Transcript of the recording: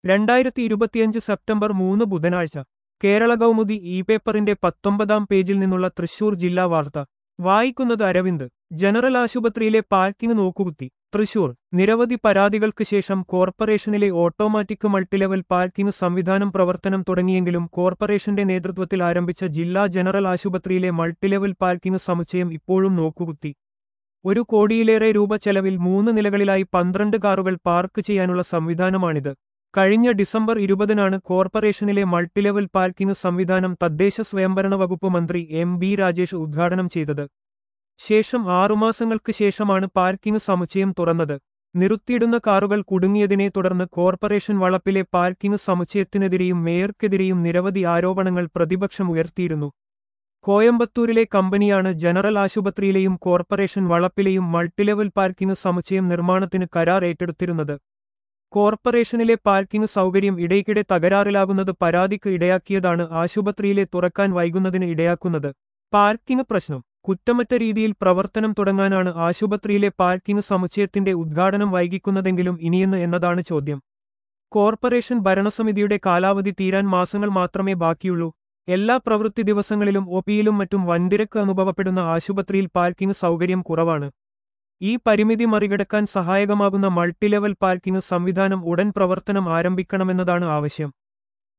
2025 September 3 ബുധനാഴ്ച Kerala Kaumudi E പേപ്പറിന്റെ 19-ാം പേജിൽ നിന്നുള്ള തൃശൂർ ജില്ലാ വാർത്ത വായിക്കുന്നത് അരവിന്ദ്. ജനറൽ ആശുപത്രിയിലെ പാർക്കിംഗ് നോക്കുകുത്തി. തൃശൂർ നിരവധി പരാതികൾക്ക് ശേഷം കോർപ്പറേഷനിലെ ഓട്ടോമാറ്റിക് മൾട്ടിലെവൽ പാർക്കിംഗ് സംവിധാനം പ്രവർത്തനം തുടങ്ങിയെങ്കിലും കോർപ്പറേഷന്റെ നേതൃത്വത്തിൽ ആരംഭിച്ച ജില്ലാ ജനറൽ ആശുപത്രിയിലെ മൾട്ടിലെവൽ പാർക്കിംഗ് സമുച്ചയം ഇപ്പോഴും നോക്കുകുത്തി. 1 കോടിയിലേറെ രൂപ ചെലവിൽ 3 നിലകളിലായി 12 കാറുകൾ പാർക്ക് ചെയ്യാനുള്ള സംവിധാനമാണിത്. കഴിഞ്ഞ ഡിസംബർ 20-നാണ് കോർപ്പറേഷനിലെ മൾട്ടിലെവൽ പാർക്കിംഗ് സംവിധാനം തദ്ദേശ സ്വയംഭരണ വകുപ്പ് മന്ത്രി എം.ബി. രാജേഷ് ഉദ്ഘാടനം ചെയ്തത്. ശേഷം 6 മാസങ്ങൾക്ക് ശേഷമാണ് പാർക്കിംഗ് സമുച്ചയം തുറന്നത്. നിർത്തിയിടുന്ന കാറുകൾ കുടുങ്ങിയതിനെ തുടർന്ന് കോർപ്പറേഷൻ വളപ്പിലെ പാർക്കിംഗ് സമുച്ചയത്തിനെതിരെയും മേയർക്കെതിരെയും നിരവധി ആരോപണങ്ങൾ പ്രതിപക്ഷം ഉയർത്തിയിരുന്നു. കോയമ്പത്തൂരിലെ കമ്പനിയാണ് ജനറൽ ആശുപത്രിയിലെയും കോർപ്പറേഷൻ വളപ്പിലെയും മൾട്ടിലെവൽ പാർക്കിംഗ് സമുച്ചയം നിർമ്മാണത്തിന് കരാർ ഏറ്റെടുത്തിരുന്നത്. കോർപ്പറേഷനിലെ പാർക്കിംഗ് സൗകര്യം ഇടയ്ക്കിടെ തകരാറിലാകുന്നത് പരാതിക്ക് ഇടയാക്കിയതാണ് ആശുപത്രിയിലെ തുറക്കാൻ വൈകുന്നതിന് ഇടയാക്കുന്നത്. പാർക്കിംഗ് പ്രശ്നം കുറ്റമറ്റ രീതിയിൽ പ്രവർത്തനം തുടങ്ങാനാണ് ആശുപത്രിയിലെ പാർക്കിംഗ് സമുച്ചയത്തിന്റെ ഉദ്ഘാടനം വൈകിക്കുന്നതെങ്കിലും ഇനിയെന്ന് എന്നതാണ് ചോദ്യം. കോർപ്പറേഷൻ ഭരണസമിതിയുടെ കാലാവധി തീരാൻ മാസങ്ങൾ മാത്രമേ ബാക്കിയുള്ളൂ. എല്ലാ പ്രവൃത്തി ദിവസങ്ങളിലും ഒപിയിലും മറ്റും വൻതിരക്ക് അനുഭവപ്പെടുന്ന ആശുപത്രിയിൽ പാർക്കിംഗ് സൗകര്യം കുറവാണ്. ഈ പരിമിതി മറികടക്കാൻ സഹായകമാകുന്ന മൾട്ടിലെവൽ പാർക്കിംഗ് സംവിധാനം ഉടൻ പ്രവർത്തനം ആരംഭിക്കണമെന്നതാണ് ആവശ്യം.